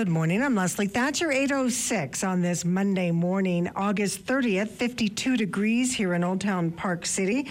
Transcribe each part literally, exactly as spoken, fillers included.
Good morning. I'm Leslie Thatcher. eight oh six on this Monday morning, August thirtieth, fifty-two degrees here in Old Town Park City.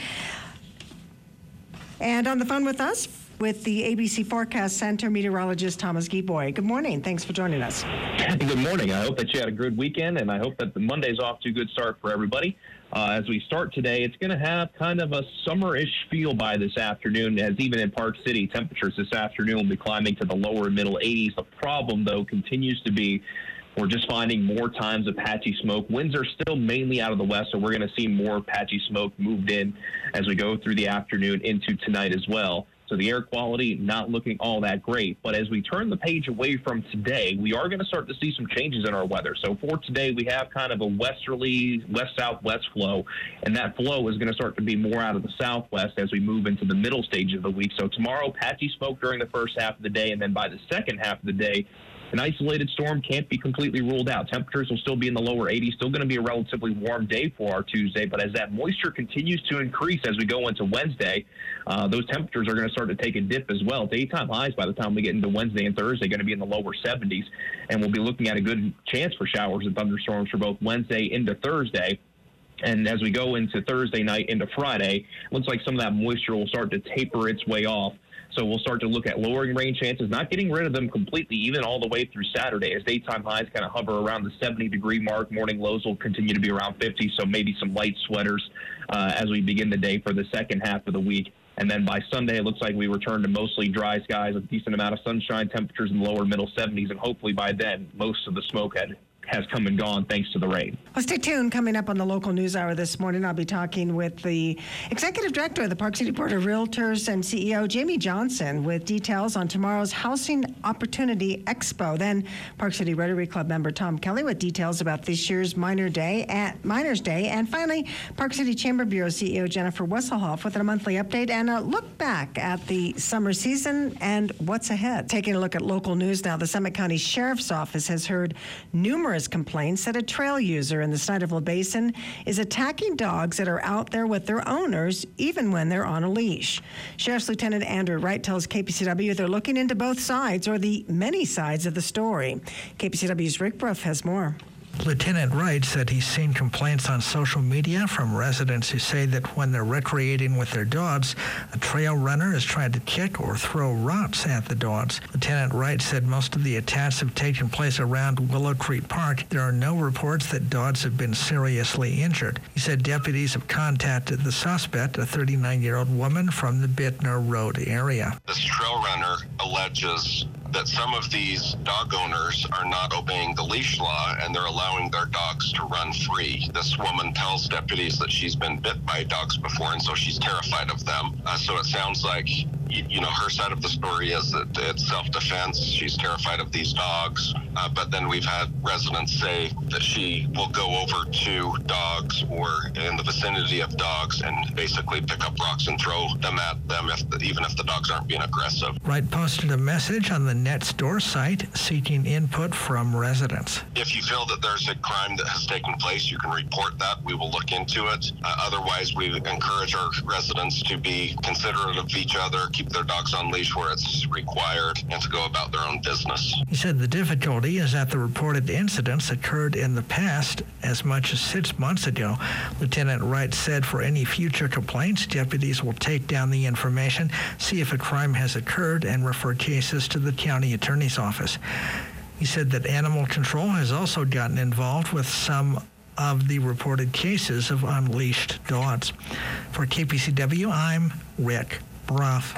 And on the phone with us, with the A B C Forecast Center meteorologist Thomas Gieboy. Good morning. Thanks for joining us. Good morning. I hope that you had a good weekend, and I hope that the Monday's off to a good start for everybody. Uh, as we start today, it's going to have kind of a summer-ish feel by this afternoon, as even in Park City, temperatures this afternoon will be climbing to the lower and middle eighties. The problem, though, continues to be we're just finding more times of patchy smoke. Winds are still mainly out of the west, so we're going to see more patchy smoke moved in as we go through the afternoon into tonight as well. So the air quality not looking all that great. But as we turn the page away from today, we are going to start to see some changes in our weather. So for today, we have kind of a westerly west-southwest flow, and that flow is going to start to be more out of the southwest as we move into the middle stage of the week. So tomorrow, patchy smoke during the first half of the day, and then by the second half of the day, an isolated storm can't be completely ruled out. Temperatures will still be in the lower eighties. Still going to be a relatively warm day for our Tuesday. But as that moisture continues to increase as we go into Wednesday, uh, those temperatures are going to start to take a dip as well. Daytime highs by the time we get into Wednesday and Thursday are going to be in the lower seventies. And we'll be looking at a good chance for showers and thunderstorms for both Wednesday into Thursday. And as we go into Thursday night into Friday, it looks like some of that moisture will start to taper its way off. So we'll start to look at lowering rain chances, not getting rid of them completely, even all the way through Saturday, as daytime highs kind of hover around the seventy-degree mark. Morning lows will continue to be around fifty, so maybe some light sweaters uh, as we begin the day for the second half of the week. And then by Sunday, it looks like we return to mostly dry skies, a decent amount of sunshine, temperatures in the lower middle seventies, and hopefully by then, most of the smoke had has come and gone thanks to the rain. Well, stay tuned. Coming up on the local news hour this morning, I'll be talking with the executive director of the Park City Board of Realtors and C E O, Jamie Johnson, with details on tomorrow's Housing Opportunity Expo. Then Park City Rotary Club member Tom Kelly with details about this year's Minor Day at Miners Day. And finally, Park City Chamber Bureau C E O Jennifer Wesselhoff with a monthly update and a look back at the summer season and what's ahead. Taking a look at local news now, the Summit County Sheriff's Office has heard numerous complaints that a trail user in the Snyderville Basin is attacking dogs that are out there with their owners, even when they're on a leash. Sheriff's Lieutenant Andrew Wright tells K P C W they're looking into both sides, or the many sides of the story. K P C W's Rick Bruff has more. Lieutenant Wright said he's seen complaints on social media from residents who say that when they're recreating with their dogs, a trail runner is trying to kick or throw rocks at the dogs. Lieutenant Wright said most of the attacks have taken place around Willow Creek Park. There are no reports that dogs have been seriously injured. He said deputies have contacted the suspect, a thirty-nine-year-old woman from the Bittner Road area. This trail runner alleges that some of these dog owners are not obeying the leash law and they're allowing their dogs to run free. This woman tells deputies that she's been bit by dogs before, and so she's terrified of them. Uh, so it sounds like, you, you know, her side of the story is that it's self-defense. She's terrified of these dogs. Uh, but then we've had residents say that she will go over to dogs or in the vicinity of dogs and basically pick up rocks and throw them at them, if the, even if the dogs aren't being aggressive. Wright posted a message on the Netstore site seeking input from residents. If you feel that there's a crime that has taken place, you can report that. We will look into it. Uh, otherwise, we encourage our residents to be considerate of each other, keep their dogs on leash where it's required, and to go about their own business. He said the difficulty is that the reported incidents occurred in the past as much as six months ago. Lieutenant Wright said for any future complaints, deputies will take down the information, see if a crime has occurred, and refer cases to the county attorney's office. He said that animal control has also gotten involved with some of the reported cases of unleashed dogs. For K P C W, I'm Rick Bruff.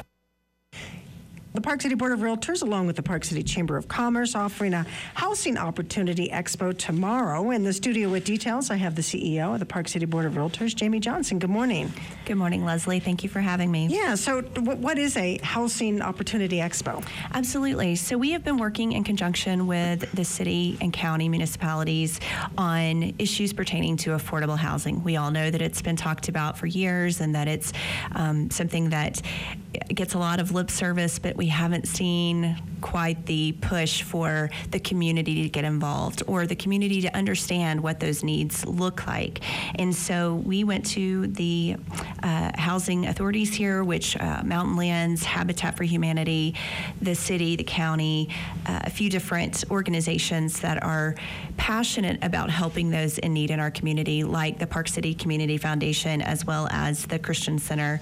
The Park City Board of Realtors, along with the Park City Chamber of Commerce, offering a Housing Opportunity Expo tomorrow. In the studio with details, I have the C E O of the Park City Board of Realtors, Jamie Johnson. Good morning. Good morning, Leslie. Thank you for having me. Yeah, so w- what is a Housing Opportunity Expo? Absolutely. So we have been working in conjunction with the city and county municipalities on issues pertaining to affordable housing. We all know that it's been talked about for years and that it's um, something that gets a lot of lip service, but we we haven't seen quite the push for the community to get involved or the community to understand what those needs look like. And so we went to the uh, housing authorities here, which uh, Mountain Lands, Habitat for Humanity, the city, the county, uh, a few different organizations that are passionate about helping those in need in our community, like the Park City Community Foundation, as well as the Christian Center,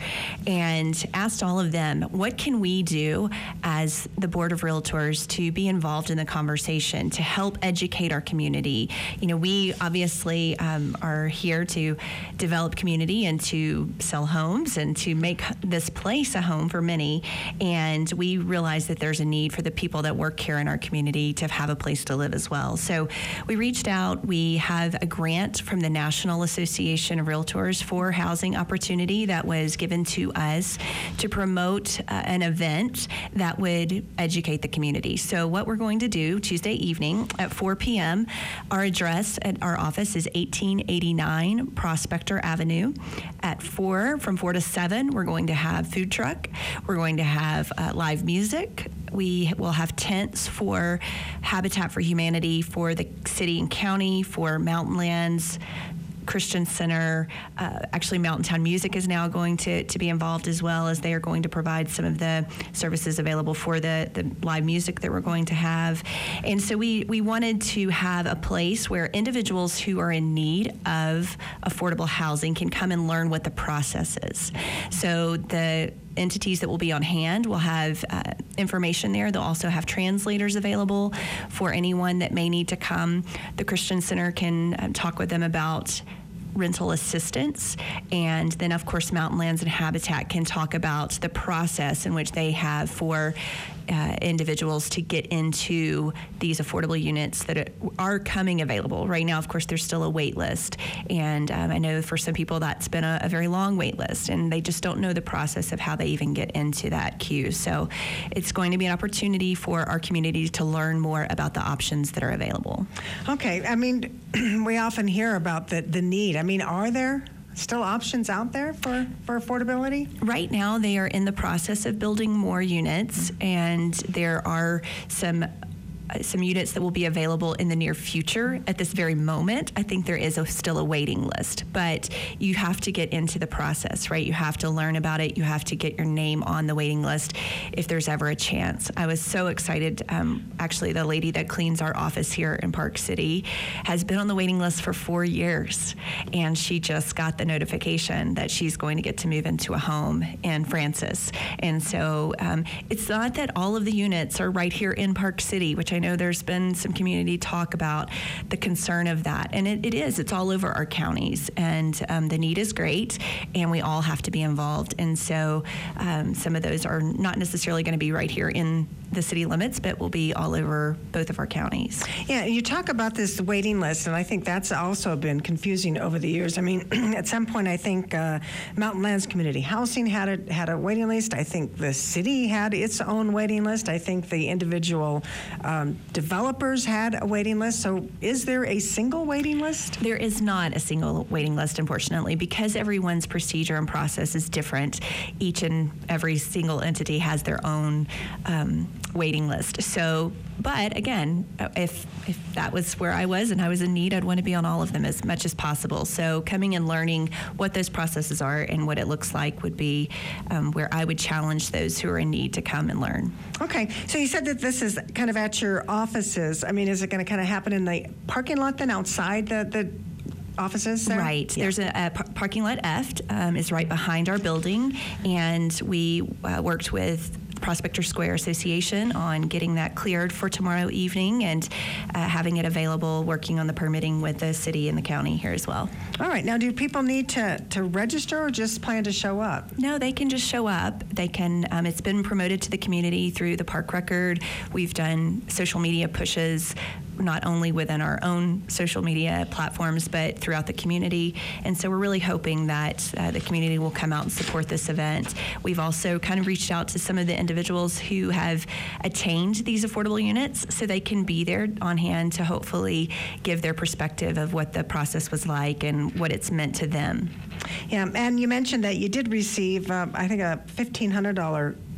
and asked all of them, what can we do as the Board of Realtors to be involved in the conversation, to help educate our community? You know, we obviously um, are here to develop community and to sell homes and to make this place a home for many. And we realize that there's a need for the people that work here in our community to have a place to live as well. So we reached out. We have a grant from the National Association of Realtors for Housing Opportunity that was given to us to promote uh, an event that would educate the community. So what we're going to do Tuesday evening at four p.m., our address at our office is eighteen eighty-nine Prospector Avenue. At four, from four to seven, we're going to have food truck. We're going to have uh, live music. We will have tents for Habitat for Humanity, for the city and county, for Mountain Lands, Christian Center. Uh, actually, Mountain Town Music is now going to, to be involved as well, as they are going to provide some of the services available for the, the live music that we're going to have. And so we, we wanted to have a place where individuals who are in need of affordable housing can come and learn what the process is. So the entities that will be on hand will have uh, information there. They'll also have translators available for anyone that may need to come. The Christian Center can um, talk with them about rental assistance. And then, of course, Mountain Lands and Habitat can talk about the process in which they have for uh, individuals to get into these affordable units that are coming available. Right now, of course, there's still a wait list. And um, I know for some people that's been a, a very long wait list, and they just don't know the process of how they even get into that queue. So it's going to be an opportunity for our community to learn more about the options that are available. Okay. I mean, we often hear about the, the need. I mean, are there still options out there for, for affordability? Right now, they are in the process of building more units, and there are some some units that will be available in the near future. At this very moment, I think there is a, still a waiting list, but you have to get into the process, right? You have to learn about it. You have to get your name on the waiting list if there's ever a chance. I was so excited. Um, actually, the lady that cleans our office here in Park City has been on the waiting list for four years, and she just got the notification that she's going to get to move into a home in Francis. And so um, it's not that all of the units are right here in Park City, which I know there's been some community talk about the concern of that. And it, it is. It's all over our counties. And um, the need is great, and we all have to be involved. And so um, some of those are not necessarily going to be right here in the city limits, but will be all over both of our counties. Yeah, you talk about this waiting list, and I think that's also been confusing over the years. I mean, at some point, I think uh, Mountain Lands Community Housing had a, had a waiting list. I think the city had its own waiting list. I think the individual um, developers had a waiting list. So is there a single waiting list? There is not a single waiting list, unfortunately, because everyone's procedure and process is different. Each and every single entity has their own um, waiting list. So, but again, if if that was where I was and I was in need, I'd want to be on all of them as much as possible. So coming and learning what those processes are and what it looks like would be um, where I would challenge those who are in need to come and learn. Okay, so you said that this is kind of at your offices. I mean, is it going to kind of happen in the parking lot then, outside the, the offices there? Right. Yeah. There's a, a par- parking lot F um, is right behind our building, and we uh, worked with Prospector Square Association on getting that cleared for tomorrow evening and uh, having it available, working on the permitting with the city and the county here as well. All right. Now, do people need to, to register or just plan to show up? No, they can just show up. They can. Um, it's been promoted to the community through the Park Record. We've done social media pushes, not only within our own social media platforms, but throughout the community. And so we're really hoping that uh, the community will come out and support this event. We've also kind of reached out to some of the individuals who have attained these affordable units so they can be there on hand to hopefully give their perspective of what the process was like and what it's meant to them. Yeah, and you mentioned that you did receive, uh, I think, a fifteen hundred dollars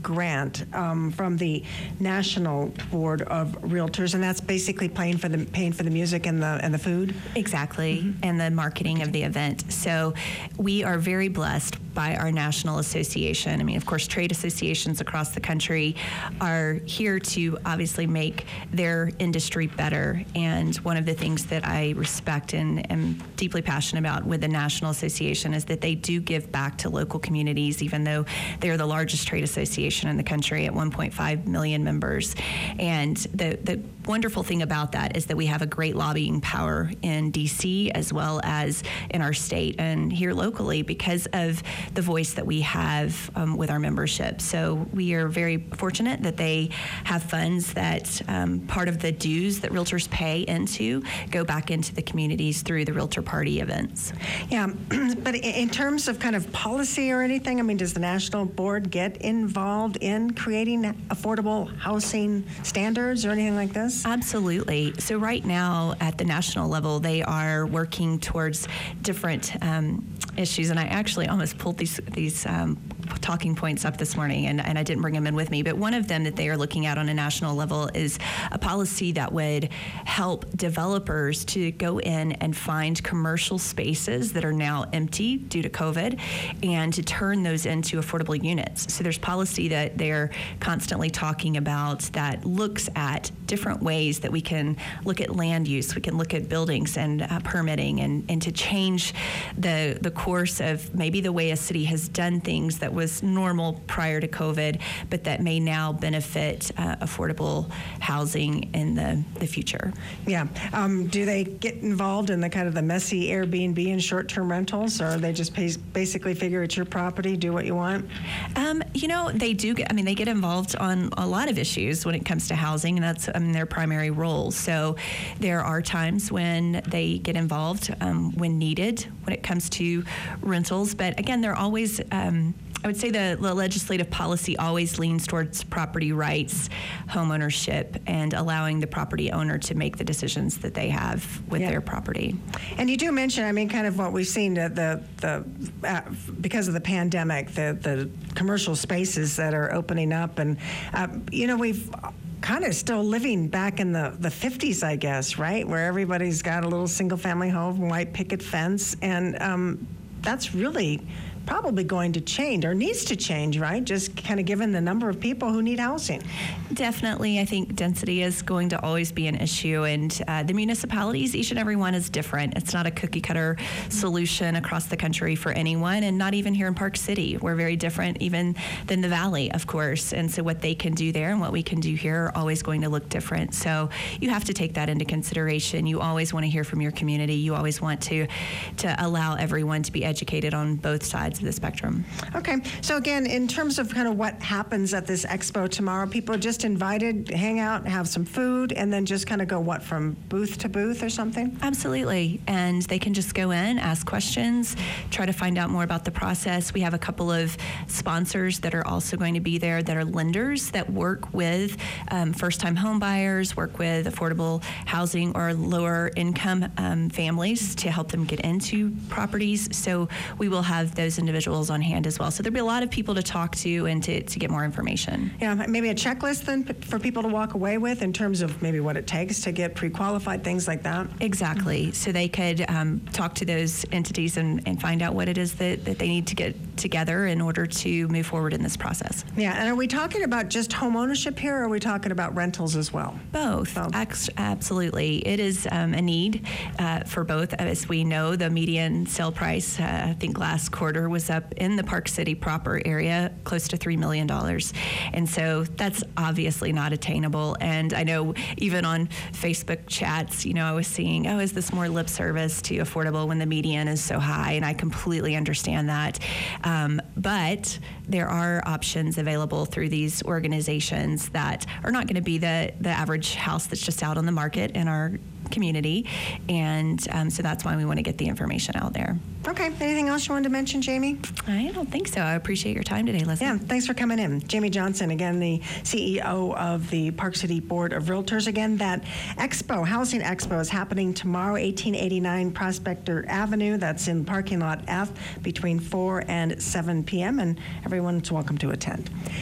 grant um, from the National Board of Realtors, and that's basically paying for the paying for the music and the and the food. Exactly, mm-hmm. and the marketing of the event. So we are very blessed by our national association. I mean, of course, trade associations across the country are here to obviously make their industry better. And one of the things that I respect and am deeply passionate about with the National Association is that they do give back to local communities, even though they're the largest trade association in the country at one point five million members. And the, the wonderful thing about that is that we have a great lobbying power in D C as well as in our state and here locally because of the voice that we have um, with our membership. So we are very fortunate that they have funds that um, part of the dues that realtors pay into go back into the communities through the Realtor Party events. Yeah, but in terms of kind of policy or anything, I mean, does the National Board get involved in creating affordable housing standards or anything like this? Absolutely. So right now at the national level, they are working towards different um, issues, and I actually almost pulled these these um, talking points up this morning, and, and I didn't bring them in with me, but one of them that they are looking at on a national level is a policy that would help developers to go in and find commercial spaces that are now empty due to COVID and to turn those into affordable units. So there's policy that they're constantly talking about that looks at different ways that we can look at land use, we can look at buildings and uh, permitting, and, and to change the, the course of maybe the way a city has done things that was normal prior to COVID, but that may now benefit uh, affordable housing in the, the future. Yeah. Um, do they get involved in the kind of the messy Airbnb and short-term rentals, or they just pay, basically figure it's your property, do what you want? Um, you know, they do get, I mean, they get involved on a lot of issues when it comes to housing, and that's I mean, their primary role. So there are times when they get involved um, when needed when it comes to rentals, but again, they're always um, I would say the, the legislative policy always leans towards property rights, home ownership, and allowing the property owner to make the decisions that they have with yeah. their property. And you do mention, I mean, kind of what we've seen, the, the, the uh, because of the pandemic, the, the commercial spaces that are opening up. And, uh, you know, we've kind of still living back in the, the fifties, I guess, right? Where everybody's got a little single-family home, white picket fence, and um, that's really probably going to change or needs to change, right? Just kind of given the number of people who need housing. Definitely. I think density is going to always be an issue, and uh, the municipalities, each and every one is different. It's not a cookie cutter solution across the country for anyone, and not even here in Park City. We're very different even than the Valley, of course, and so what they can do there and what we can do here are always going to look different. So you have to take that into consideration. You always want to hear from your community. You always want to, to allow everyone to be educated on both sides of the spectrum. Okay, so again, in terms of kind of what happens at this expo tomorrow, people are just invited to hang out, have some food, and then just kind of go, what, from booth to booth or something? Absolutely, and they can just go in, ask questions, try to find out more about the process. We have a couple of sponsors that are also going to be there that are lenders that work with um, first-time home buyers, work with affordable housing or lower income um, families to help them get into properties. So we will have those individuals on hand as well. So there'll be a lot of people to talk to and to, to get more information. Yeah, maybe a checklist then for people to walk away with in terms of maybe what it takes to get pre-qualified, things like that. Exactly. So they could um, talk to those entities and, and find out what it is that, that they need to get together in order to move forward in this process. Yeah, and are we talking about just home ownership here, or are we talking about rentals as well? Both. Both. Ac- absolutely. It is um, a need uh, for both. As we know, the median sale price, uh, I think last quarter was up in the Park City proper area close to three million dollars. And so that's obviously not attainable. And I know even on Facebook chats, you know, I was seeing, oh, is this more lip service to affordable when the median is so high? And I completely understand that. Um, but there are options available through these organizations that are not going to be the, the average house that's just out on the market in our community. And um, so that's why we want to get the information out there. Okay. Anything else you wanted to mention, Jamie? I don't think so. I appreciate your time today, Leslie. Yeah, thanks for coming in. Jamie Johnson, again, the C E O of the Park City Board of Realtors. Again, that expo, Housing Expo, is happening tomorrow, eighteen eighty-nine Prospector Avenue. That's in parking lot F between four and seven p.m., and everyone's welcome to attend.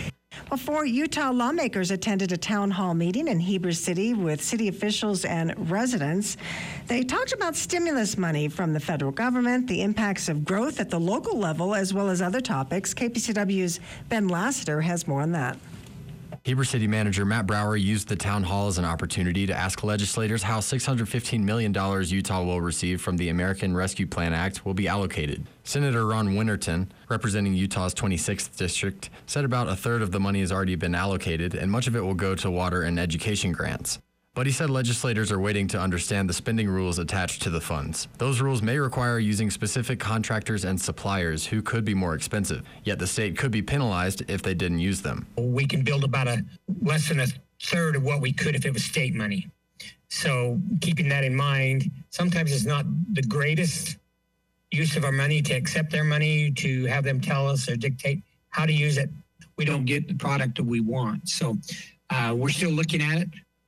Well, four Utah lawmakers attended a town hall meeting in Heber City with city officials and residents. They talked about stimulus money from the federal government, the impacts of growth at the local level, as well as other topics. K P C W's Ben Lassiter has more on that. Heber City Manager Matt Brower used the town hall as an opportunity to ask legislators how six hundred fifteen million dollars Utah will receive from the American Rescue Plan Act will be allocated. Senator Ron Winterton, representing Utah's twenty-sixth district, said about a third of the money has already been allocated and much of it will go to water and education grants. But he said legislators are waiting to understand the spending rules attached to the funds. Those rules may require using specific contractors and suppliers who could be more expensive, yet the state could be penalized if they didn't use them. We can build about a less than a third of what we could if it was state money. So keeping that in mind, sometimes it's not the greatest use of our money to accept their money, to have them tell us or dictate how to use it. We don't get the product that we want. So uh, we're still looking at it.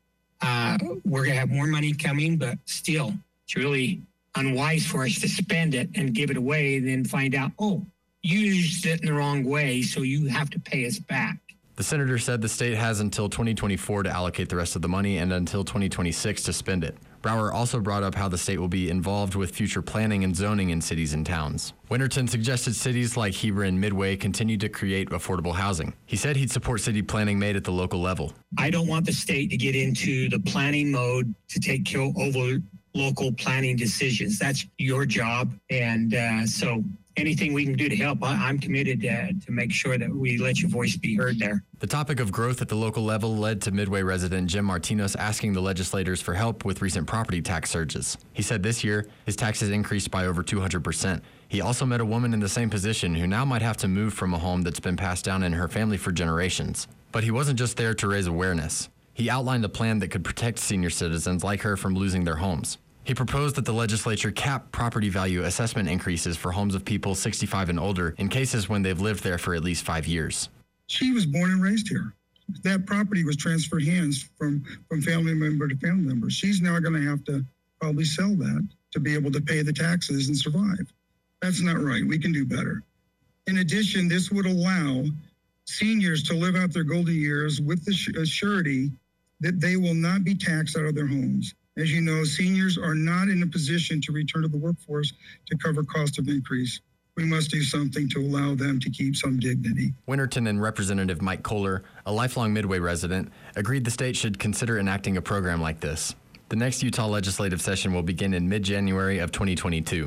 Uh, we're going to have more money coming, but still, it's really unwise for us to spend it and give it away and then find out, oh, you used it in the wrong way, so you have to pay us back. The senator said the state has until twenty twenty-four to allocate the rest of the money and until twenty twenty-six to spend it. Brower also brought up how the state will be involved with future planning and zoning in cities and towns. Winterton suggested cities like Heber and Midway continue to create affordable housing. He said he'd support city planning made at the local level. I don't want the state to get into the planning mode to take care over local planning decisions. That's your job. And uh, so anything we can do to help, I, I'm committed uh, to make sure that we let your voice be heard there. The topic of growth at the local level led to Midway resident Jim Martinez asking the legislators for help with recent property tax surges. He said this year, his taxes increased by over two hundred percent. He also met a woman in the same position who now might have to move from a home that's been passed down in her family for generations. But he wasn't just there to raise awareness. He outlined a plan that could protect senior citizens like her from losing their homes. He proposed that the legislature cap property value assessment increases for homes of people sixty-five and older in cases when they've lived there for at least five years. She was born and raised here. That property was transferred hands from, from family member to family member. She's now going to have to probably sell that to be able to pay the taxes and survive. That's not right. We can do better. In addition, this would allow seniors to live out their golden years with the surety that they will not be taxed out of their homes. As you know, seniors are not in a position to return to the workforce to cover cost of increase. We must do something to allow them to keep some dignity. Winterton and Representative Mike Kohler, a lifelong Midway resident, agreed the state should consider enacting a program like this. The next Utah legislative session will begin in mid-January of twenty twenty-two.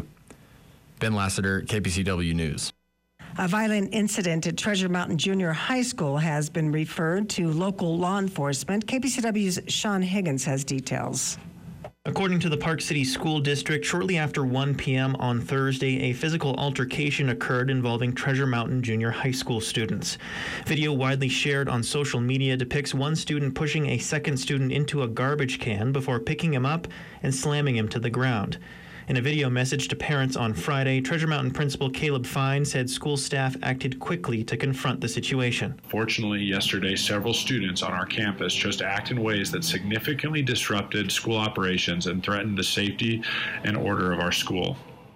Ben Lassiter, K P C W News. A violent incident at Treasure Mountain Junior High School has been referred to local law enforcement. K P C W's Sean Higgins has details. According to the Park City School District, shortly after one p.m. on Thursday, a physical altercation occurred involving Treasure Mountain Junior High School students. Video widely shared on social media depicts one student pushing a second student into a garbage can before picking him up and slamming him to the ground. In a video message to parents on Friday, Treasure Mountain Principal Caleb Fine said school staff acted quickly to confront the situation. Fortunately, yesterday, several students on our campus chose to act in ways that significantly disrupted school operations and threatened the safety and order of our school.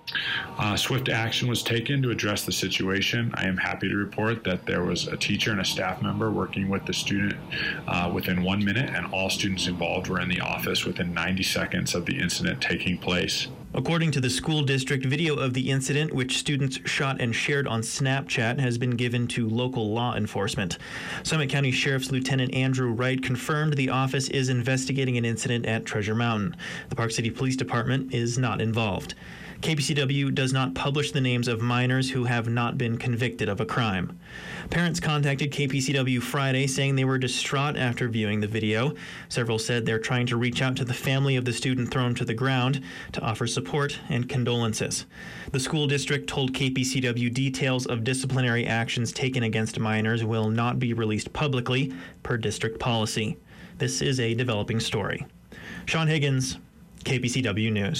Uh, swift action was taken to address the situation. I am happy to report that there was a teacher and a staff member working with the student uh, within one minute, and all students involved were in the office within ninety seconds of the incident taking place. According to the school district, video of the incident, which students shot and shared on Snapchat, has been given to local law enforcement. Summit County Sheriff's Lieutenant Andrew Wright confirmed the office is investigating an incident at Treasure Mountain. The Park City Police Department is not involved. K P C W does not publish the names of minors who have not been convicted of a crime. Parents contacted K P C W Friday saying they were distraught after viewing the video. Several said they're trying to reach out to the family of the student thrown to the ground to offer support and condolences. The school district told K P C W details of disciplinary actions taken against minors will not be released publicly per district policy. This is a developing story. Sean Higgins, K P C W News.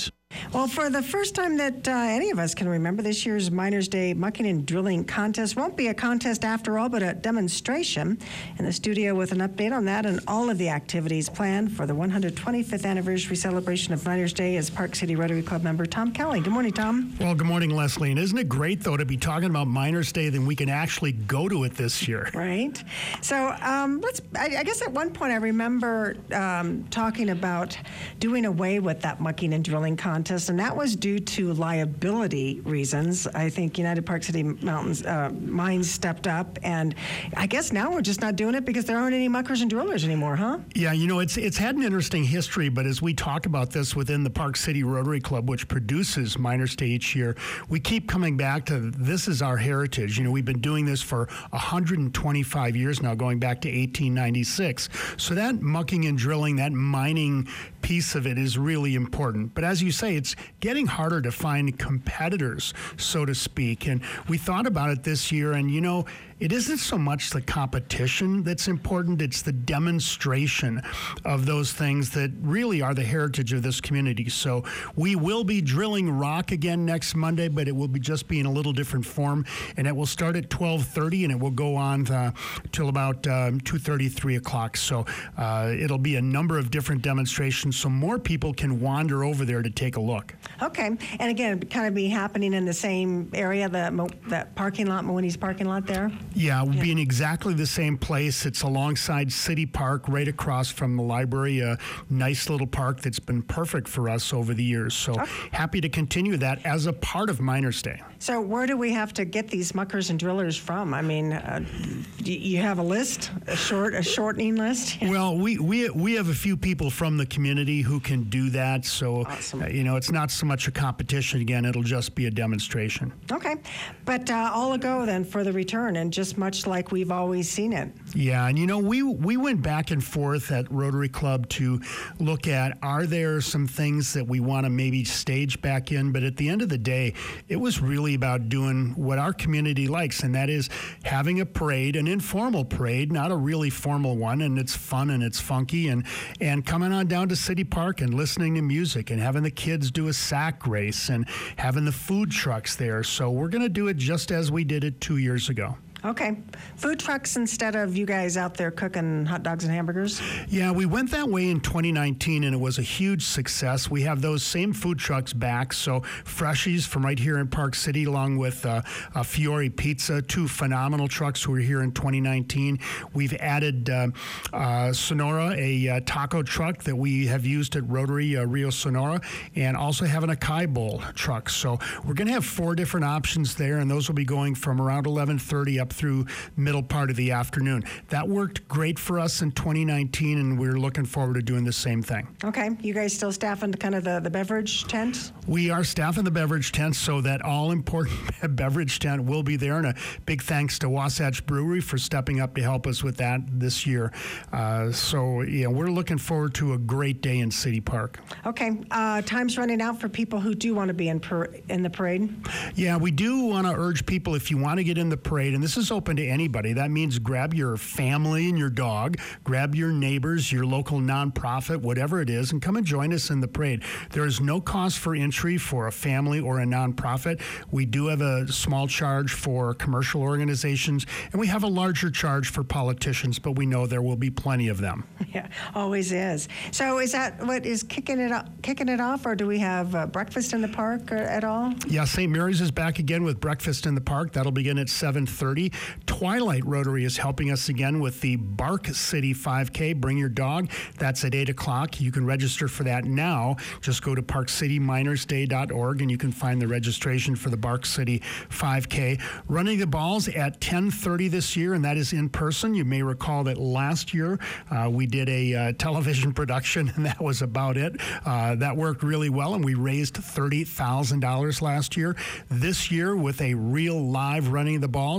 Well, for the first time that uh, any of us can remember, this year's Miners Day Mucking and Drilling Contest won't be a contest after all, but a demonstration. In the studio with an update on that and all of the activities planned for the one hundred twenty-fifth anniversary celebration of Miners Day is Park City Rotary Club member Tom Kelly. Good morning, Tom. Well, good morning, Leslie. And isn't it great, though, to be talking about Miners Day, then we can actually go to it this year? Right. So um, let's. I, I guess at one point I remember um, talking about doing away with that mucking and drilling contest, and that was due to liability reasons. I think United Park City Mountains uh, Mines stepped up, and I guess now we're just not doing it because there aren't any muckers and drillers anymore, huh? Yeah, you know, it's it's had an interesting history, but as we talk about this within the Park City Rotary Club, which produces Miners Day each year, we keep coming back to this is our heritage. You know, we've been doing this for one hundred twenty-five years now, going back to eighteen ninety-six. So that mucking and drilling, that mining piece of it is really important. But as you say, it's getting harder to find competitors, so to speak. And we thought about it this year, and you know, it isn't so much the competition that's important, it's the demonstration of those things that really are the heritage of this community. So we will be drilling rock again next Monday, but it will be just be in a little different form, and it will start at twelve thirty and it will go on uh, till about um, two thirty, three o'clock. So uh, it'll be a number of different demonstrations so more people can wander over there to take a look. Okay. And again, kind of be happening in the same area, the that parking lot, Mooney's parking lot there? Yeah, we'll yeah. be in exactly the same place. It's alongside City Park, right across from the library, a nice little park that's been perfect for us over the years. So okay. Happy to continue that as a part of Miners Day. So where do we have to get these muckers and drillers from? I mean, uh, do you have a list, a short, a shortening list? Well, we, we, we have a few people from the community who can do that. So, awesome. uh, you know, it's not so much a competition. Again, it'll just be a demonstration. Okay. But uh, all ago then for the return, and just much like we've always seen it. Yeah, and you know, we we went back and forth at Rotary Club to look at, are there some things that we want to maybe stage back in? But at the end of the day, it was really about doing what our community likes, and that is having a parade, an informal parade, not a really formal one, and it's fun and it's funky, and, and coming on down to City Park and listening to music and having the kids do a sack race and having the food trucks there. So we're going to do it just as we did it two years ago. Okay. Food trucks instead of you guys out there cooking hot dogs and hamburgers? Yeah, we went that way in twenty nineteen, and it was a huge success. We have those same food trucks back. So Freshies from right here in Park City, along with uh, uh, Fiore Pizza, two phenomenal trucks who were here in twenty nineteen. We've added uh, uh, Sonora, a uh, taco truck that we have used at Rotary uh, Rio Sonora, and also have an Acai Bowl truck. So we're going to have four different options there, and those will be going from around eleven thirty up through middle part of the afternoon. That worked great for us in twenty nineteen, and we're looking forward to doing the same thing. Okay. You guys still staffing kind of the, the beverage tent? We are staffing the beverage tent, so that all-important beverage tent will be there, and a big thanks to Wasatch Brewery for stepping up to help us with that this year. Uh, so, yeah, we're looking forward to a great day in City Park. Okay. Uh, time's running out for people who do want to be in, per, in the parade? Yeah, we do want to urge people, if you want to get in the parade, and this is open to anybody. That means grab your family and your dog, grab your neighbors, your local nonprofit, whatever it is, and come and join us in the parade. There is no cost for entry for a family or a nonprofit. We do have a small charge for commercial organizations, and we have a larger charge for politicians, but we know there will be plenty of them. Yeah, always is. So is that what is kicking it up, kicking it off, or do we have uh, breakfast in the park or, at all? Yeah, Saint Mary's is back again with breakfast in the park. That'll begin at seven thirty. Twilight Rotary is helping us again with the Bark City five K. Bring your dog. That's at eight o'clock. You can register for that now. Just go to park city miners day dot org and you can find the registration for the Bark City five K. Running the Balls at ten thirty this year, and that is in person. You may recall that last year uh, we did a uh, television production, and that was about it. Uh, that worked really well, and we raised thirty thousand dollars last year. This year, with a real live Running the Balls, we're back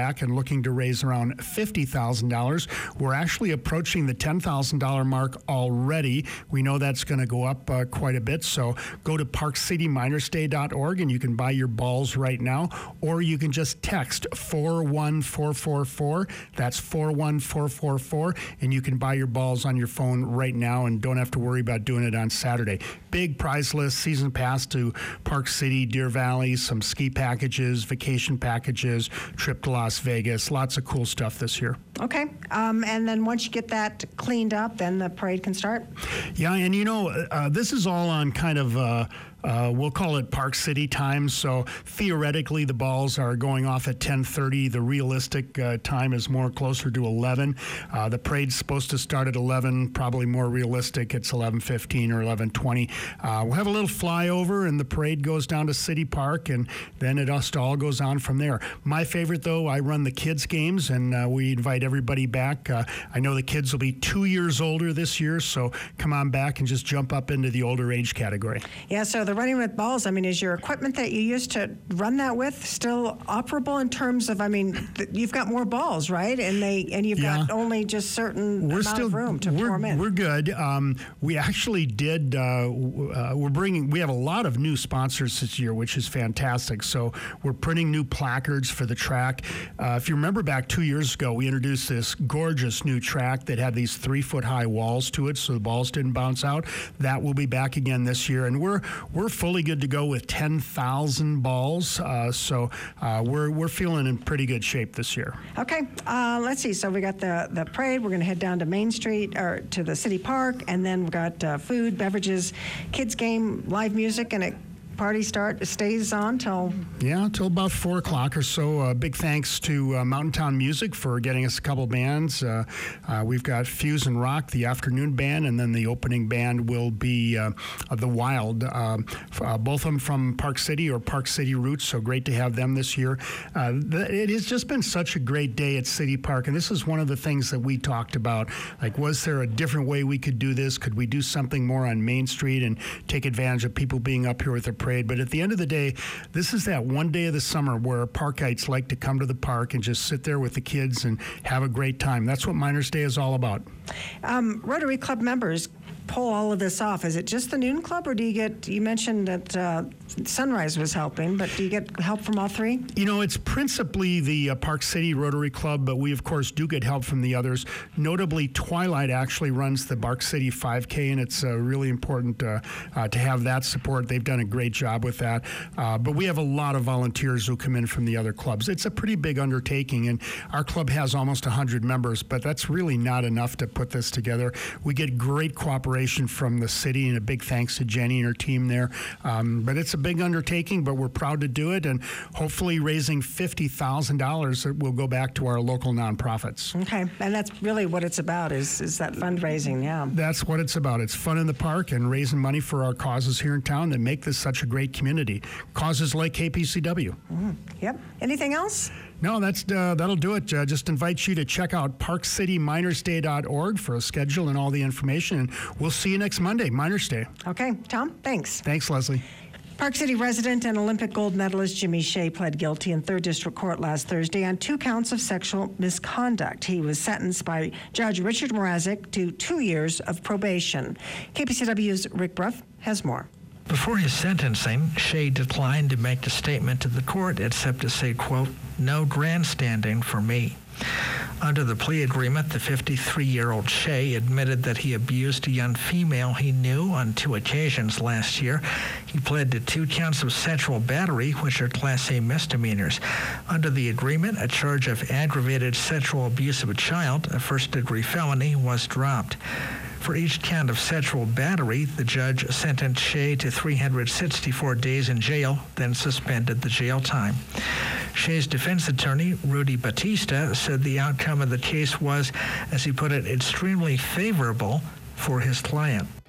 back and looking to raise around fifty thousand dollars. We're actually approaching the ten thousand dollars mark already. We know that's going to go up uh, quite a bit. So go to park city miners day dot org and you can buy your balls right now, or you can just text four one four four four. That's four one four four four, and you can buy your balls on your phone right now and don't have to worry about doing it on Saturday. Big prize list, season pass to Park City, Deer Valley, some ski packages, vacation packages, trip to Las Vegas, lots of cool stuff this year. Okay, um, and then once you get that cleaned up, then the parade can start? Yeah, and you know, uh, this is all on kind of, uh, uh, we'll call it Park City time, so theoretically the balls are going off at ten thirty. The realistic uh, time is more closer to eleven. Uh, the parade's supposed to start at eleven, probably more realistic, it's eleven fifteen or eleven twenty. Uh, we'll have a little flyover and the parade goes down to City Park, and then it just all goes on from there. My favorite, though, I run the kids' games, and uh, we invite everybody back. Uh, I know the kids will be two years older this year, so come on back and just jump up into the older age category. Yeah, so the running with balls, I mean, is your equipment that you used to run that with still operable in terms of, I mean, th- you've got more balls, right? And they and you've Yeah. got only just certain We're amount still of room to we're, form in. We're good. Um, we actually did. Uh, w- uh, we're bringing. We have a lot of new sponsors this year, which is fantastic. So we're printing new placards for the track. Uh, if you remember back two years ago, we introduced this gorgeous new track that had these three foot high walls to it, so the balls didn't bounce out. That will be back again this year, and we're we're fully good to go with ten thousand balls. Uh, so uh, we're we're feeling in pretty good shape this year. Okay, uh, let's see. So we got the, the parade. We're going to head down to Main Street or to the City Park, and then we've got uh, food, beverages, kids game, live music, and it party start stays on till yeah till about four o'clock or so. Uh, big thanks to uh, Mountain Town Music for getting us a couple bands. Uh, uh, we've got Fuse and Rock, the afternoon band, and then the opening band will be uh, uh, the Wild. Um, uh, both of them from Park City or Park City roots. So great to have them this year. Uh, th- it has just been such a great day at City Park, and this is one of the things that we talked about. Like, was there a different way we could do this? Could we do something more on Main Street and take advantage of people being up here with their parade? But at the end of the day, this is that one day of the summer where Parkites like to come to the park and just sit there with the kids and have a great time. That's what Miners Day is all about. Um, Rotary Club members pull all of this off. Is it just the Noon Club, or do you get, you mentioned that uh, Sunrise was helping, but do you get help from all three? You know, it's principally the uh, Park City Rotary Club, but we, of course, do get help from the others. Notably, Twilight actually runs the Park City five K, and it's uh, really important uh, uh, to have that support. They've done a great job with that. Uh, but we have a lot of volunteers who come in from the other clubs. It's a pretty big undertaking, and our club has almost one hundred members, but that's really not enough to put this together. We get great cooperation from the city, and a big thanks to Jenny and her team there. Um, but it's a big undertaking, but we're proud to do it, and hopefully raising fifty thousand dollars that will go back to our local nonprofits. Okay, and that's really what it's about, is, is that fundraising, yeah. That's what it's about. It's fun in the park and raising money for our causes here in town that make this such a great community. Causes like K P C W. Mm, yep. Anything else? No, that's uh, that'll do it. Uh, just invite you to check out park city miners day dot org for a schedule and all the information. And we'll see you next Monday, Miners Day. Okay, Tom, thanks. Thanks, Leslie. Park City resident and Olympic gold medalist Jimmy Shea pled guilty in third District Court last Thursday on two counts of sexual misconduct. He was sentenced by Judge Richard Mrazek to two years of probation. K P C W's Rick Bruff has more. Before his sentencing, Shea declined to make a statement to the court except to say, quote, "No grandstanding for me." Under the plea agreement, the fifty-three-year-old Shea admitted that he abused a young female he knew on two occasions last year. He pled to two counts of sexual battery, which are Class A misdemeanors. Under the agreement, a charge of aggravated sexual abuse of a child, a first-degree felony, was dropped. For each count of sexual battery, the judge sentenced Shea to three hundred sixty-four days in jail, then suspended the jail time. Shea's defense attorney, Rudy Batista, said the outcome of the case was, as he put it, extremely favorable for his client.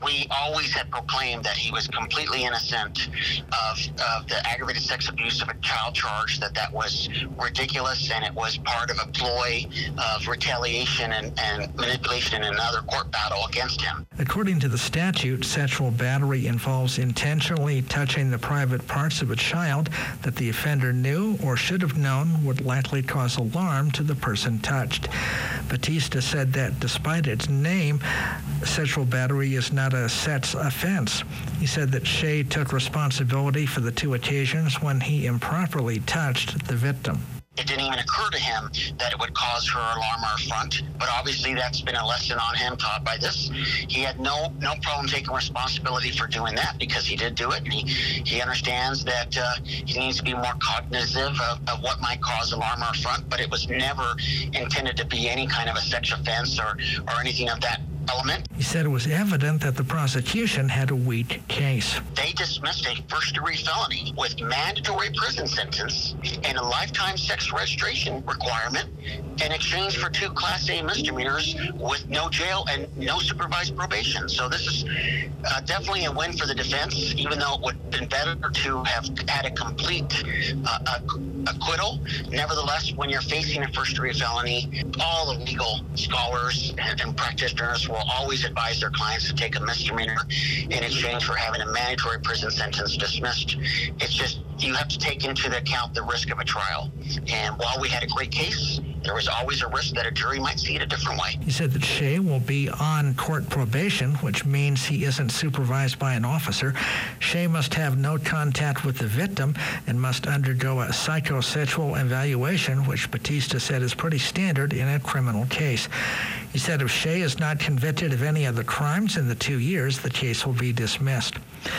We always had proclaimed that he was completely innocent of, of the aggravated sex abuse of a child charge, that that was ridiculous and it was part of a ploy of retaliation and, and manipulation in another court battle against him. According to the statute, sexual battery involves intentionally touching the private parts of a child that the offender knew or should have known would likely cause alarm to the person touched. Batista said that despite its name, sexual battery is not a sex offense. He said that Shea took responsibility for the two occasions when he improperly touched the victim. It didn't even occur to him that it would cause her alarm or affront, but obviously that's been a lesson on him taught by this. He had no no problem taking responsibility for doing that because he did do it. And he, he understands that uh, he needs to be more cognizant of, of what might cause alarm or affront, but it was never intended to be any kind of a sex offense or, or anything of that element. He said it was evident that the prosecution had a weak case. They dismissed a first-degree felony with mandatory prison sentence and a lifetime sex registration requirement in exchange for two Class A misdemeanors with no jail and no supervised probation. So this is uh, definitely a win for the defense, even though it would have been better to have had a complete uh, acquittal. Nevertheless, when you're facing a first-degree felony, all the legal scholars and, and practitioners will always advise their clients to take a misdemeanor in exchange for having a mandatory prison sentence dismissed. It's just, you have to take into account the risk of a trial. And while we had a great case, there was always a risk that a jury might see it a different way. He said that Shea will be on court probation, which means he isn't supervised by an officer. Shea must have no contact with the victim and must undergo a psychosexual evaluation, which Batista said is pretty standard in a criminal case. He said if Shea is not convicted of any other crimes in the two years, the case will be dismissed.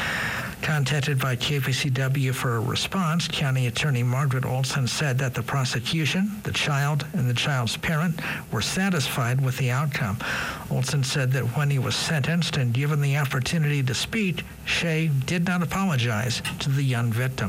Contacted by K P C W for a response, County Attorney Margaret Olson said that the prosecution, the child, and the child's parent were satisfied with the outcome. Olson said that when he was sentenced and given the opportunity to speak, Shea did not apologize to the young victim.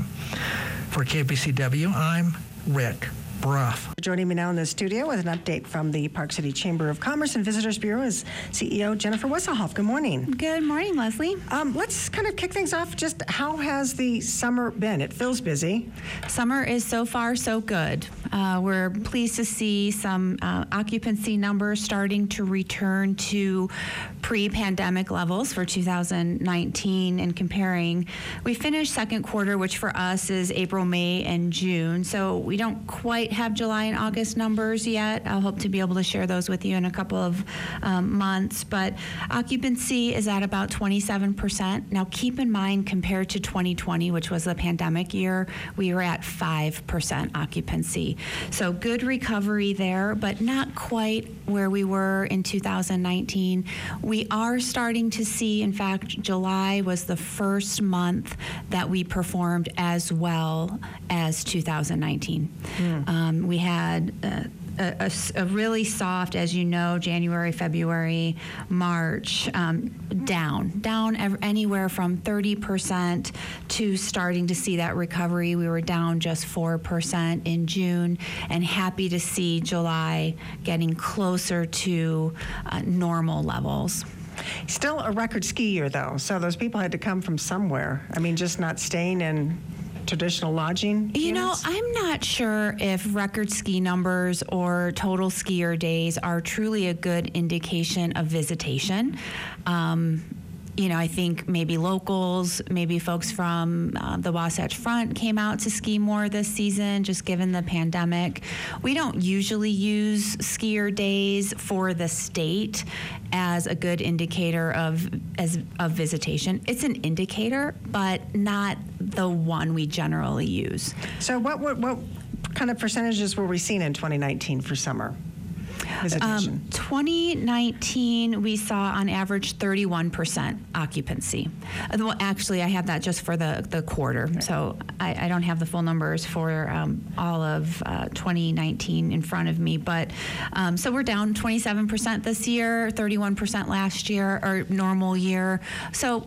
For K P C W, I'm Rick Bruff. Joining me now in the studio with an update from the Park City Chamber of Commerce and Visitors Bureau is C E O Jennifer Wesselhoff. Good morning. Good morning, Leslie. Um, let's kind of kick things off. Just how has the summer been? It feels busy. Summer is so far so good. Uh, we're pleased to see some uh, occupancy numbers starting to return to pre-pandemic levels for two thousand nineteen and comparing. We finished second quarter, which for us is April, May, and June. So we don't quite have July and August numbers yet. I'll hope to be able to share those with you in a couple of um, months. But occupancy is at about twenty-seven percent. Now keep in mind, compared to twenty twenty, which was the pandemic year, we were at five percent occupancy. So good recovery there, but not quite where we were in two thousand nineteen. We are starting to see, in fact, July was the first month that we performed as well as two thousand nineteen. Mm. Um, we had uh, A, a, a really soft, as you know, January, February, March, um, down, down ev- anywhere from thirty percent to starting to see that recovery. We were down just four percent in June, and happy to see July getting closer to uh, normal levels. Still a record ski year, though, so those people had to come from somewhere. I mean, just not staying in traditional lodging You units? know, I'm not sure if record ski numbers or total skier days are truly a good indication of visitation. Um, you know, I think maybe locals, maybe folks from uh, the Wasatch Front came out to ski more this season, just given the pandemic. We don't usually use skier days for the state as a good indicator of as of visitation. It's an indicator, but not the one we generally use. So what what, what kind of percentages were we seeing in twenty nineteen for summer visitation? Um, twenty nineteen, we saw on average thirty-one percent occupancy. Uh, Well, actually, I have that just for the, the quarter, okay. so I, I don't have the full numbers for um, all of uh, twenty nineteen in front of me. But um, so we're down twenty-seven percent this year, thirty-one percent last year, or normal year. So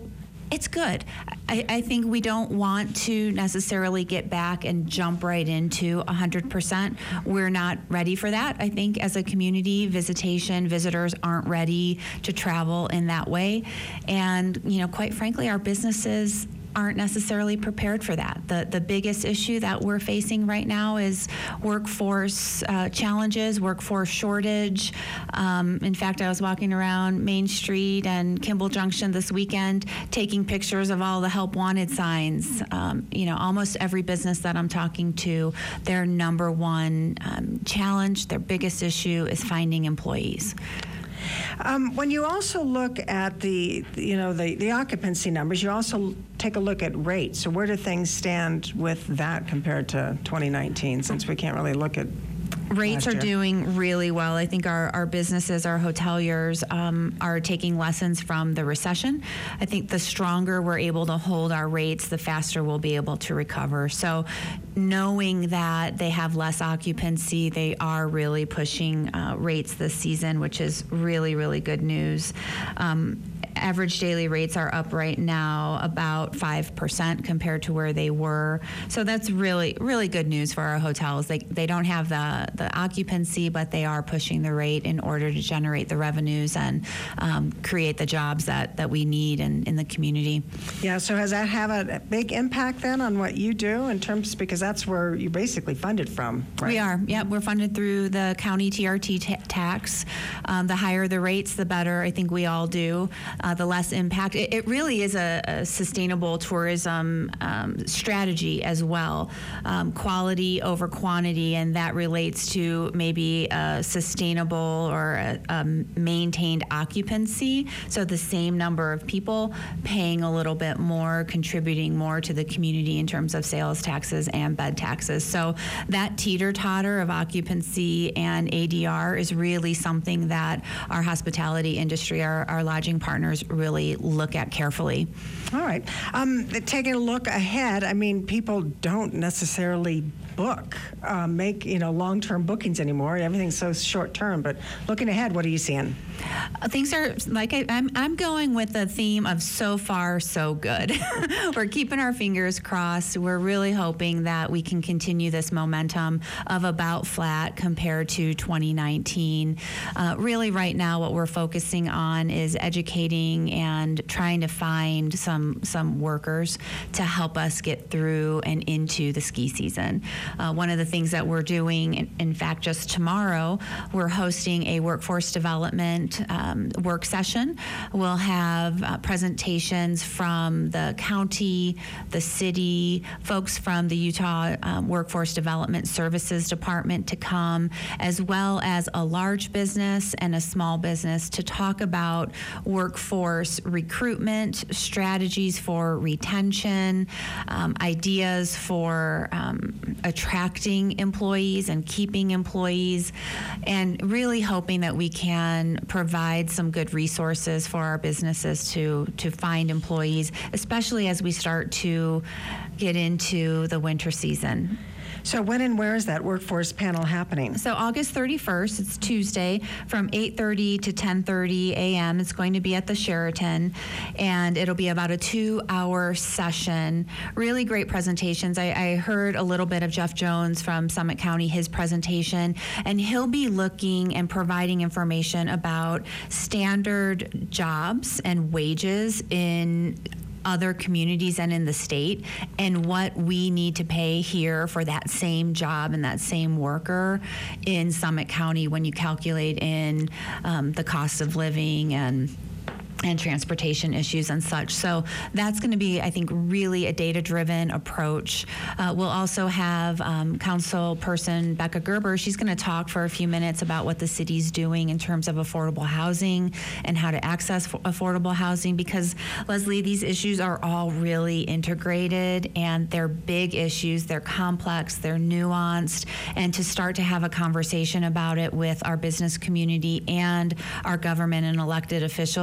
It's good. I, I think we don't want to necessarily get back and jump right into one hundred percent. We're not ready for that. I think as a community, visitation, visitors aren't ready to travel in that way. And, you know, quite frankly, our businesses aren't necessarily prepared for that. The the biggest issue that we're facing right now is workforce uh, challenges, workforce shortage. Um, in fact, I was walking around Main Street and Kimball Junction this weekend taking pictures of all the help wanted signs. Um, you know, almost every business that I'm talking to, their number one um, challenge, their biggest issue is finding employees. Um, when you also look at the, you know, the, the occupancy numbers, you also take a look at rates. So where do things stand with that compared to twenty nineteen, since we can't really look at Rates are year. doing really well. I think our, our businesses, our hoteliers um, are taking lessons from the recession. I think the stronger we're able to hold our rates, the faster we'll be able to recover. So knowing that they have less occupancy, they are really pushing uh, rates this season, which is really, really good news. Um, average daily rates are up right now about five percent compared to where they were. So that's really, really good news for our hotels. They, they don't have the, the occupancy, but they are pushing the rate in order to generate the revenues and um, create the jobs that, that we need in, in the community. Yeah, so has that have a big impact then on what you do in terms, because that's where you're basically funded from, right? We are, yeah, we're funded through the county T R T t- tax. Um, the higher the rates, the better. I think we all do. Uh, the less impact. It, it really is a, a sustainable tourism um, strategy as well. Um, quality over quantity, and that relates to maybe a sustainable or a, a maintained occupancy. So the same number of people paying a little bit more, contributing more to the community in terms of sales taxes and bed taxes. So that teeter-totter of occupancy and A D R is really something that our hospitality industry, our, our lodging partners really look at carefully. All right. Um, taking a look ahead, I mean, people don't necessarily book, uh, make, you know, long-term bookings anymore. Everything's so short-term, but looking ahead, what are you seeing? Uh, things are, like, I, I'm, I'm going with the theme of so far, so good. We're keeping our fingers crossed. We're really hoping that we can continue this momentum of about flat compared to twenty nineteen. Uh, really, right now, what we're focusing on is educating and trying to find some, some workers to help us get through and into the ski season. Uh, one of the things that we're doing, in, in fact, just tomorrow, we're hosting a workforce development um, work session. We'll have uh, presentations from the county, the city, folks from the Utah um, Workforce Development Services Department to come, as well as a large business and a small business to talk about workforce recruitment, strategies for retention, um, ideas for um, attracting employees and keeping employees, and really hoping that we can provide some good resources for our businesses to to find employees, especially as we start to get into the winter season. So when and where is that workforce panel happening? So August thirty-first, it's Tuesday, from eight thirty to ten thirty a.m. It's going to be at the Sheraton, and it'll be about a two-hour session. Really great presentations. I, I heard a little bit of Jeff Jones from Summit County, his presentation, and he'll be looking and providing information about standard jobs and wages in other communities and in the state, and what we need to pay here for that same job and that same worker in Summit County when you calculate in um, the cost of living and and transportation issues and such. So that's going to be, I think, really a data-driven approach. Uh, we'll also have um, council person Becca Gerber. She's going to talk for a few minutes about what the city's doing in terms of affordable housing and how to access f- affordable housing, because, Leslie, these issues are all really integrated, and they're big issues. They're complex. They're nuanced. And to start to have a conversation about it with our business community and our government and elected officials is going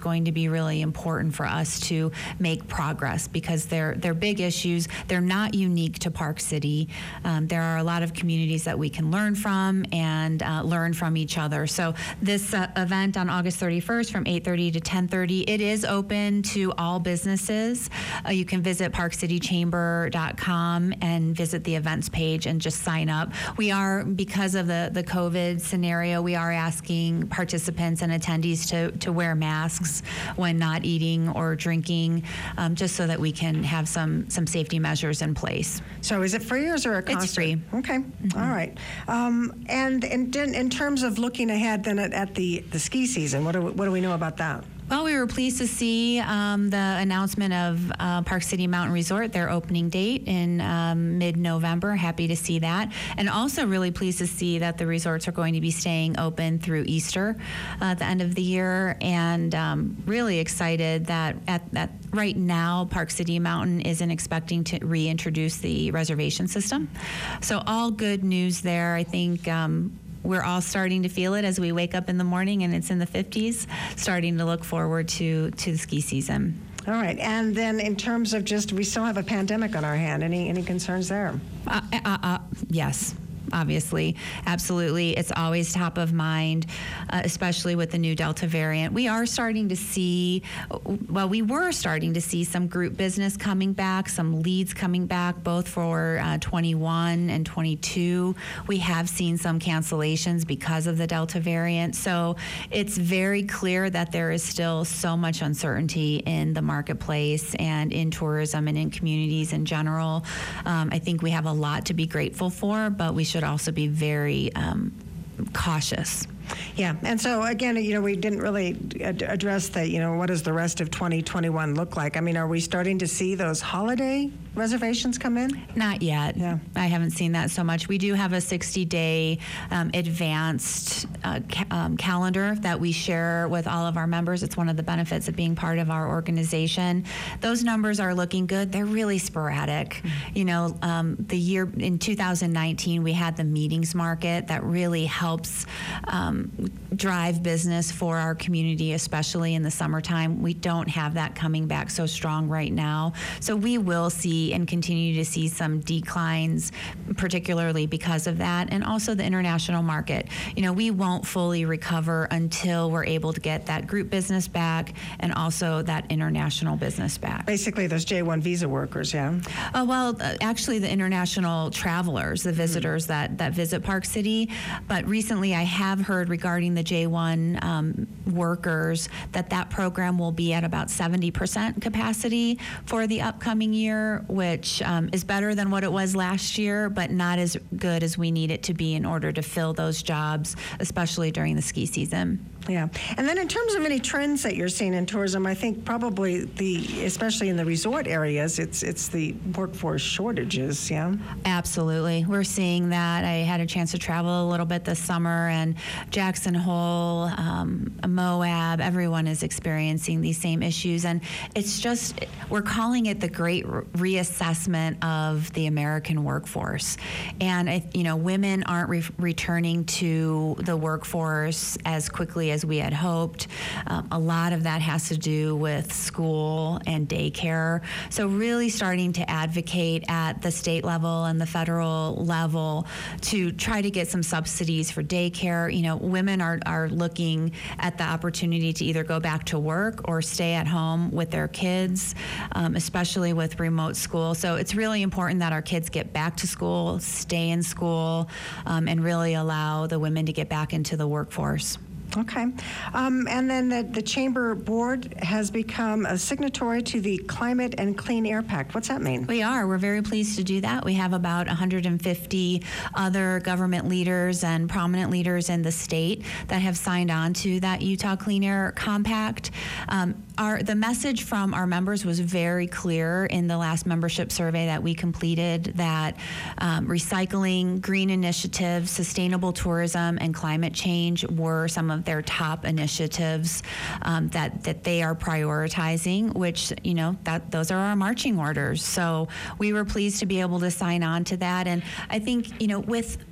going to be really important for us to make progress because they're they're big issues. They're not unique to Park City. Um, there are a lot of communities that we can learn from and uh, learn from each other. So this uh, event on August thirty-first from eight thirty to ten thirty, it is open to all businesses. Uh, you can visit park city chamber dot com and visit the events page and just sign up. We are, because of the, the COVID scenario, we are asking participants and attendees to, to wear masks when not eating or drinking, um, just so that we can have some, some safety measures in place. So is it free or is there a cost? It's free. Okay. Mm-hmm. All right. Um, and in, in terms of looking ahead then at, at the, the ski season, what do, we, what do we know about that? Well, we were pleased to see um, the announcement of uh, Park City Mountain Resort, their opening date in um, mid-November. Happy to see that. And also really pleased to see that the resorts are going to be staying open through Easter uh, at the end of the year. And um, really excited that at that right now, Park City Mountain isn't expecting to reintroduce the reservation system. So all good news there. I think um, we're all starting to feel it as we wake up in the morning and it's in the fifties, starting to look forward to, to the ski season. All right. And then in terms of just, we still have a pandemic on our hand. Any, any concerns there? Uh, uh, uh, yes. Obviously, absolutely. It's always top of mind, uh, especially with the new Delta variant. We are starting to see, well, we were starting to see some group business coming back, some leads coming back, both for uh, twenty-one and twenty-two. We have seen some cancellations because of the Delta variant. So it's very clear that there is still so much uncertainty in the marketplace and in tourism and in communities in general. Um, I think we have a lot to be grateful for, but we should also be very um, cautious. Yeah, and so again, you know, we didn't really ad- address that, you know, what does the rest of twenty twenty-one look like? I mean, are we starting to see those holiday reservations come in? Not yet. Yeah. I haven't seen that so much. We do have a sixty-day um, advanced uh, ca- um, calendar that we share with all of our members. It's one of the benefits of being part of our organization. Those numbers are looking good. They're really sporadic. Mm-hmm. You know, um, the year in two thousand nineteen, we had the meetings market that really helps um, drive business for our community, especially in the summertime. We don't have that coming back so strong right now. So we will see and continue to see some declines, particularly because of that, and also the international market. You know, we won't fully recover until we're able to get that group business back and also that international business back. Basically, those J one visa workers, yeah? Uh, well, uh, actually, the international travelers, the visitors mm-hmm. that, that visit Park City. But recently, I have heard regarding the J one um, workers that that program will be at about seventy percent capacity for the upcoming year, which um, is better than what it was last year, but not as good as we need it to be in order to fill those jobs, especially during the ski season. Yeah. And then in terms of any trends that you're seeing in tourism, I think probably the, especially in the resort areas, it's it's the workforce shortages, yeah? Absolutely. We're seeing that. I had a chance to travel a little bit this summer, and Jackson Hole, um, Moab, everyone is experiencing these same issues. And it's just, we're calling it the great re- reassessment of the American workforce. And, I, you know, women aren't re- returning to the workforce as quickly as we had hoped. Um, a lot of that has to do with school and daycare. So really starting to advocate at the state level and the federal level to try to get some subsidies for daycare. You know, women are, are looking at the opportunity to either go back to work or stay at home with their kids, um, especially with remote school. So it's really important that our kids get back to school, stay in school, um, and really allow the women to get back into the workforce. Okay. Um, and then the, the Chamber Board has become a signatory to the Climate and Clean Air Pact. What's that mean? We are. We're very pleased to do that. We have about one hundred fifty other government leaders and prominent leaders in the state that have signed on to that Utah Clean Air Compact. Um, our, the message from our members was very clear in the last membership survey that we completed, that um, recycling, green initiatives, sustainable tourism, and climate change were some of their top initiatives um, that that they are prioritizing, which, you know, that those are our marching orders. So we were pleased to be able to sign on to that. And I think, you know, with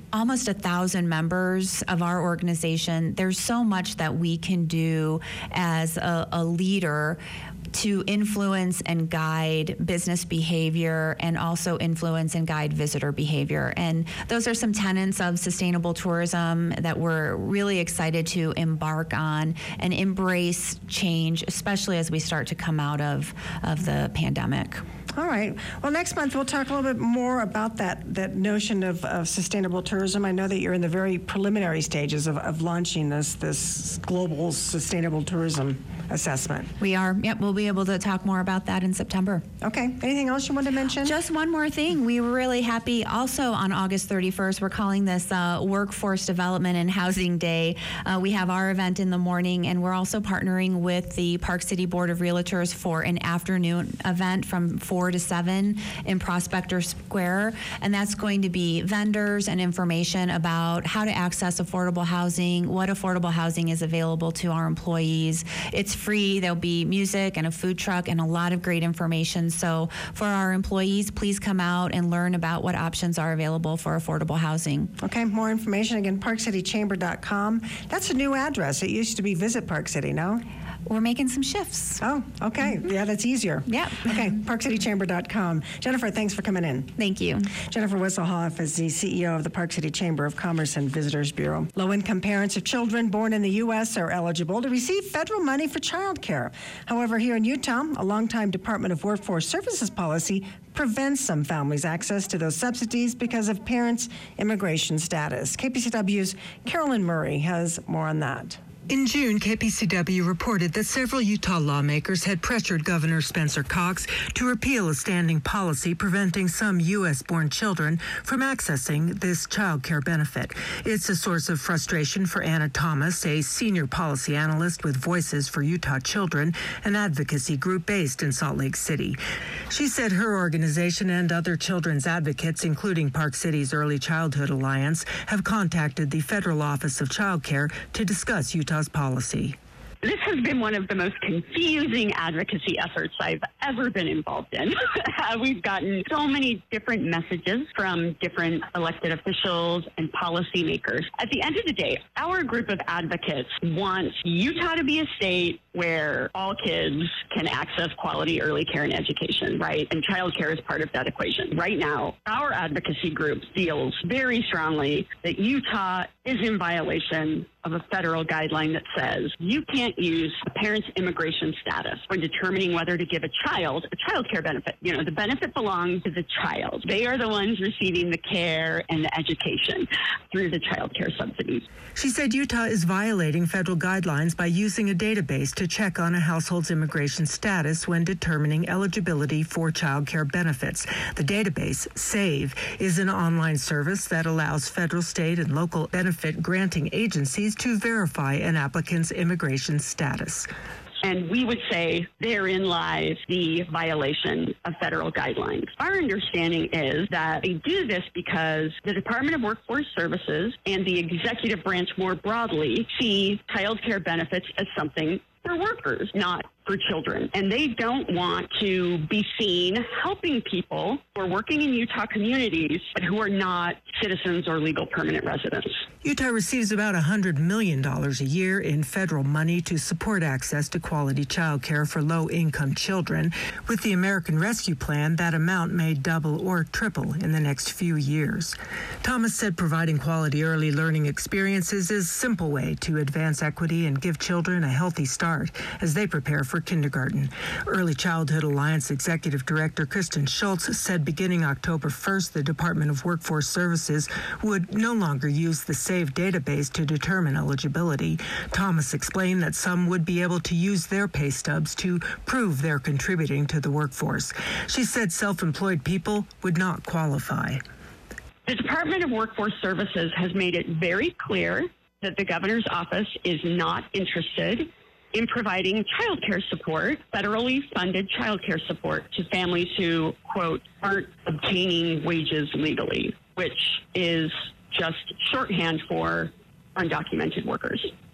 almost a thousand members of our organization. There's so much that we can do as a, a leader to influence and guide business behavior and also influence and guide visitor behavior. And those are some tenets of sustainable tourism that we're really excited to embark on and embrace change, especially as we start to come out of, of the pandemic. All right. Well, next month we'll talk a little bit more about that that notion of, of sustainable tourism. I know that you're in the very preliminary stages of, of launching this this global sustainable tourism assessment. We are. Yep. We'll be able to talk more about that in September. Okay. Anything else you want to mention? Just one more thing. We were really happy. Also on August thirty-first, we're calling this uh, Workforce Development and Housing Day. Uh, we have our event in the morning, and we're also partnering with the Park City Board of Realtors for an afternoon event from four to seven in Prospector Square, and that's going to be vendors and information about how to access affordable housing, what affordable housing is available to our employees. It's free. There'll be music and a food truck and a lot of great information. So for our employees, please come out and learn about what options are available for affordable housing. Okay, more information again, park city chamber dot com. That's a new address. It used to be Visit Park City, no? We're making some shifts. Oh, okay. Mm-hmm. Yeah, that's easier. Yeah. Okay, park city chamber dot com. Jennifer, thanks for coming in. Thank you. Jennifer Wisselhoff is the C E O of the Park City Chamber of Commerce and Visitors Bureau. Low-income parents of children born in the U S are eligible to receive federal money for child care. However, here in Utah, a longtime Department of Workforce Services policy prevents some families' access to those subsidies because of parents' immigration status. K P C W's Carolyn Murray has more on that. In June, K P C W reported that several Utah lawmakers had pressured Governor Spencer Cox to repeal a standing policy preventing some U S-born children from accessing this child care benefit. It's a source of frustration for Anna Thomas, a senior policy analyst with Voices for Utah Children, an advocacy group based in Salt Lake City. She said her organization and other children's advocates, including Park City's Early Childhood Alliance, have contacted the Federal Office of Child Care to discuss Utah's policy. This has been one of the most confusing advocacy efforts I've ever been involved in. We've gotten so many different messages from different elected officials and policymakers. At the end of the day, our group of advocates wants Utah to be a state where all kids can access quality early care and education, right? And child care is part of that equation. Right now, our advocacy group feels very strongly that Utah is in violation of a federal guideline that says you can't use a parent's immigration status when determining whether to give a child a child care benefit. You know, the benefit belongs to the child. They are the ones receiving the care and the education through the child care subsidies. She said Utah is violating federal guidelines by using a database to check on a household's immigration status when determining eligibility for child care benefits. The database, SAVE, is an online service that allows federal, state, and local benefit granting agencies to verify an applicant's immigration status. And we would say therein lies the violation of federal guidelines. Our understanding is that they do this because the Department of Workforce Services and the executive branch more broadly see child care benefits as something for workers, not for children. And they don't want to be seen helping people who are working in Utah communities but who are not citizens or legal permanent residents. Utah receives about one hundred million dollars a year in federal money to support access to quality child care for low-income children. With the American Rescue Plan, that amount may double or triple in the next few years. Thomas said providing quality early learning experiences is a simple way to advance equity and give children a healthy start as they prepare for kindergarten. Early Childhood Alliance Executive Director Kristen Schultz said beginning October first, the Department of Workforce Services would no longer use the SAVE database to determine eligibility. Thomas explained that some would be able to use their pay stubs to prove they're contributing to the workforce. She said self-employed people would not qualify. The Department of Workforce Services has made it very clear that the governor's office is not interested in providing child care support, federally funded child care support to families who, quote, aren't obtaining wages legally, which is just shorthand for undocumented workers.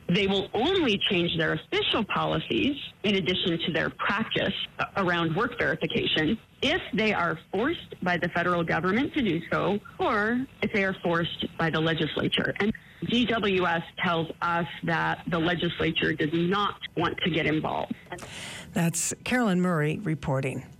They will only change their official policies in addition to their practice around work verification if they are forced by the federal government to do so, or if they are forced by the legislature. And D W S tells us that the legislature does not want to get involved. That's Carolyn Murray reporting.